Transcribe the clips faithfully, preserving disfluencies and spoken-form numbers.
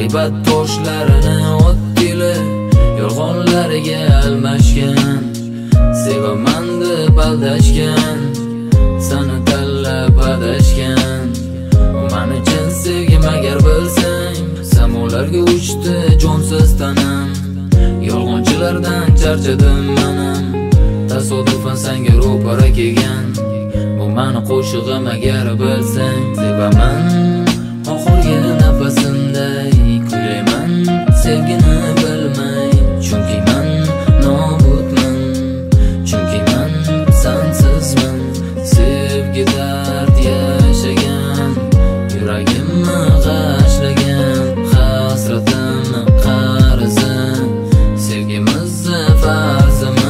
g'iybat toshlarini otdili yolg'onlariga almashgan. Sevaman deb aldashgan, seni tanlab adashgan. U men uchun sevgim agar bilsang, samolarga uchdi jonsiz tanam. Yolg'onchilardan charchadim manam, tasodifan senga ro'para kelgan. Bu meni qo'shig'im agar bilsang, sevaman oxirgi nafasimday kuylayman sevgini bilmay. Chunki men nobudman, chunki men sensizman. Sevgi dard yashagan, yuragimni g'ashlagan, hasratimni qarzi, sevgimizni farzimi.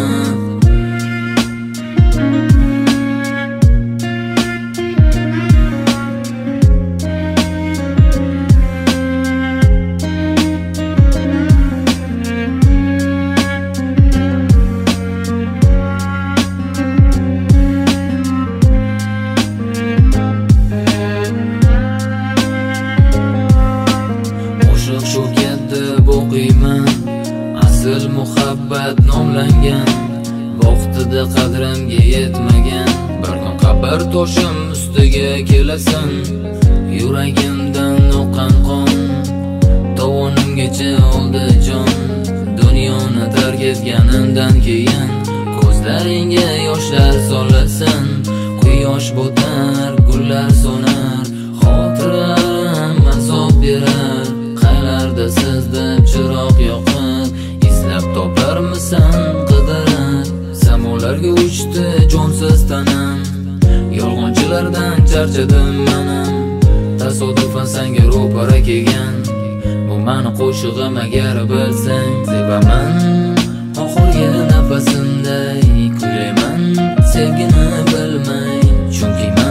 Shu deb o'qiyman, asl muhabbat nomlangan. Vaqtida qadrimga yetmagan, bir kun qabr toshim ustiga kelasan. Yuragimdan oqqan qon tovonimgacha oldi jon. Dunyoni tark etganimdan keyin ko'zlaringga yoshlar solasan. Quyosh botar, gullar so'nar, xotiralarım azob berar. Qaylarda siz deb chiroq yoqib, eslab toparmisan qidirib. Samolarga uchdi jonsiz tanam, yolg'onchilardan charchadim manam. Tasodifan senga ro'para kelgan, bu meni qo'shig'im agar bilsang. Sevaman oxirgi nafasimday kuylayman sevgini bilmay. Chunki